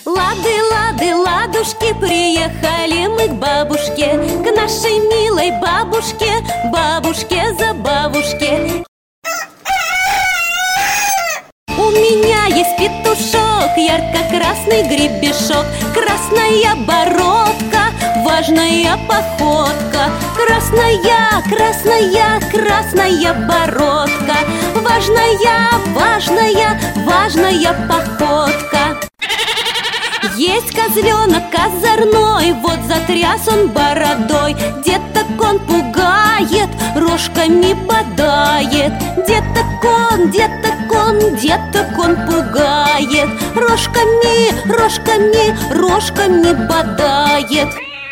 Лады, лады, ладушки, приехали мы к бабушке, к нашей милой бабушке, бабушке за бабушке. У меня есть петушок, ярко-красный гребешок, красная бородка, важная походка. Красная, красная, красная бородка, важная, важная, важная походка. Есть козленок озорной, вот затряс он бородой. Деток он пугает, рожками бодает. Деток он, деток он, деток он пугает. Рожками, рожками, рожками бодает.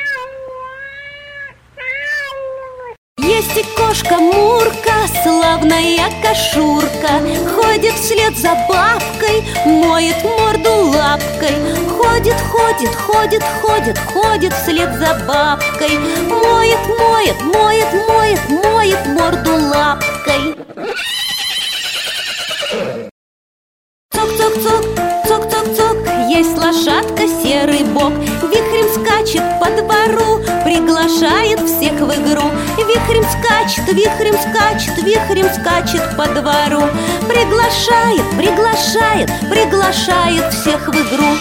Есть и кошка Мурка, славная кошурка, ходит вслед за бабкой, моет морду лапкой. Ходит, ходит, ходит, ходит, ходит вслед за бабкой, моет, моет, моет, моет, моет морду лапкой. Цок-цок-цок, цок-цок-цок, есть лошадка серый бок, вихрем скачет по двору, приглашает всех в игру. Вихрем скачет, вихрем скачет, вихрем скачет по двору, приглашает, приглашает, приглашает всех в игру.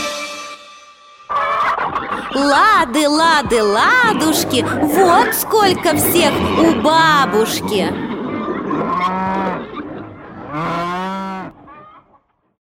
Лады, лады, ладушки, вот сколько всех у бабушки.